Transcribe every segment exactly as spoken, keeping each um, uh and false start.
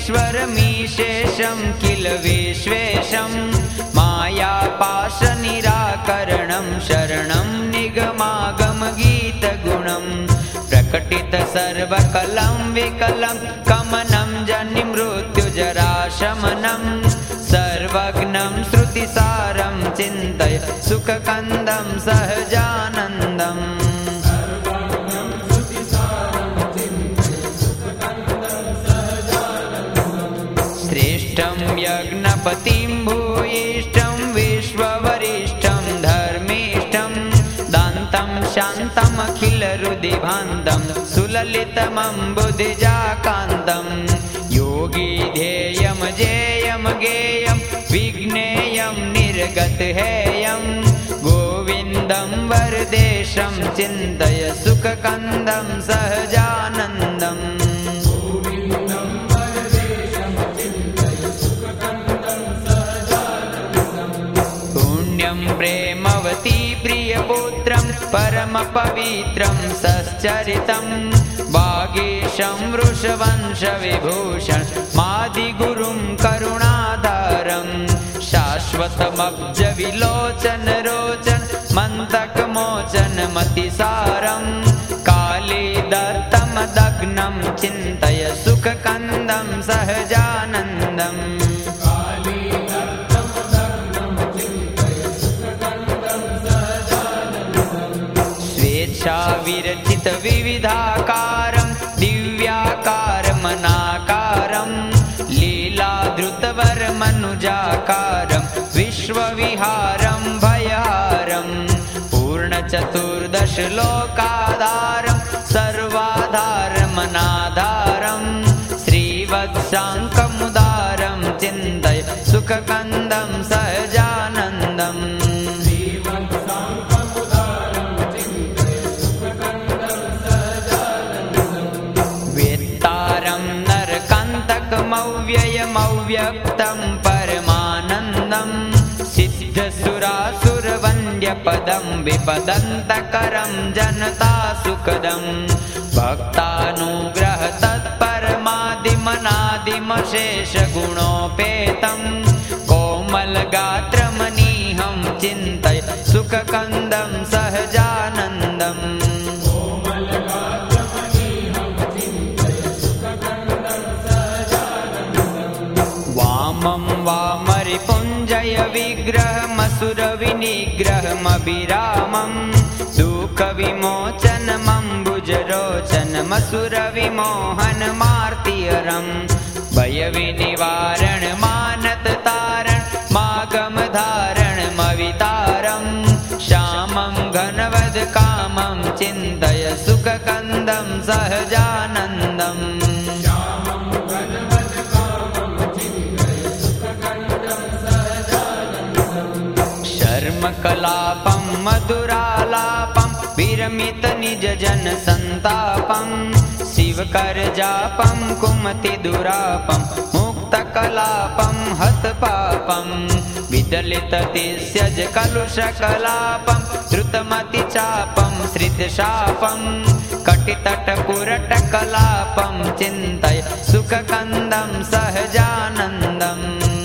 परमेश्वरमीशेषं किल विश्वेशं मायापाशनिराकरणं शरणं निगमागमगीतगुणं प्रकटित सर्वकलं विकलं कमनं जनिमृत्युजराशमनं सर्वज्ञं श्रुतिसारं चिन्तय सुखकन्दं सहजानन्दम् श्रेष्ठं यज्ञपतिं भूयिष्ठं विश्ववरिष्ठं धर्मिष्ठं दान्तं शान्तमखिलहृदिभान्तं सुललितमम्बुधिजाकान्तं योगी ध्येयं जेयं गेयं विज्ञेयं निर्गतहेयं गोविन्दं वरदेशं चिन्तय सुखकन्दं सहजानन्दम् प्रेमवती प्रियपुत्रं परमपवित्रं सच्चरितं वागीशं वृषवंशविभूषण मादिगुरुं करुणाधारं शाश्वतमब्जविलोचन रोचन मन्तकमोचन मतिसारं कालीदत्तमदग्नं चिन्तय सुखकन्दं सहजानन्दम् विरचित विविधाकारं दिव्याकारमनाकारं लीलाधृतवरमनुजाकारं विश्वविहारं भयहारं पूर्णचतुर्दशलोकाधारं सर्वाधारमनाधारं श्रीवत्साङ्कमुदारं चिन्तय सुखकन्दं सहजानन्दम् मव्ययमव्यक्तं परमानन्दं सिद्धसुरासुरवन्द्यपदं विपदन्तकरं जनतासुखदं भक्तानुग्रह तत्परमादिमनादिमशेषगुणोपेतं कोमलगात्रमनीहं चिन्तय सुखकन्दं सहजानन्दम् वामं वामरिपुञ्जय विग्रहमसुरविनिग्रहमभिरामं दुःखविमोचनमम्बुजरोचनमसुरविमोहनमार्तिहरं भयविनिवारणमानततारण मागमधारणमवितारं श्यामं घनवदकामं चिन्तय सुखकन्दं सहजानन्दम् कलापं मधुरालापं विरमितनिजजनसन्तापं शिवकरजापं कुमतिदुरापं मुक्तकलापं हतपापं विदलिततिस्यज कलुषकलापं धृतमतिचापं श्रितशापं कटितटकुरटकलापं चिन्तय सुखकन्दं सहजानन्दम्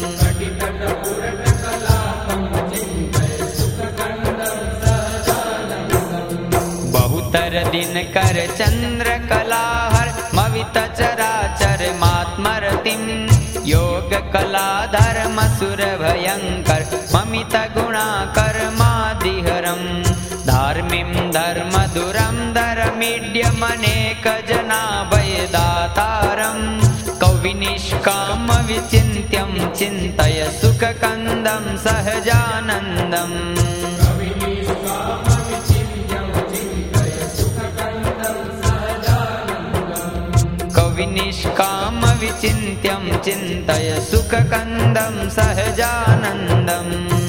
दिनकर चन्द्रकलाहर मवित चराचर मात्मरतिं योगकलाधर्मसुर भयङ्कर ममित गुणाकर मादिहरं धार्मिं धर्मदुरं धर्मीड्यमनेकजनाभयदातारं कविनिष्कामविचिन्त्यं चिन्तय सुखकन्दं सहजानन्दम् विनिष्कामविचिन्त्यं चिन्तय सुखकन्दं सहजानन्दम्।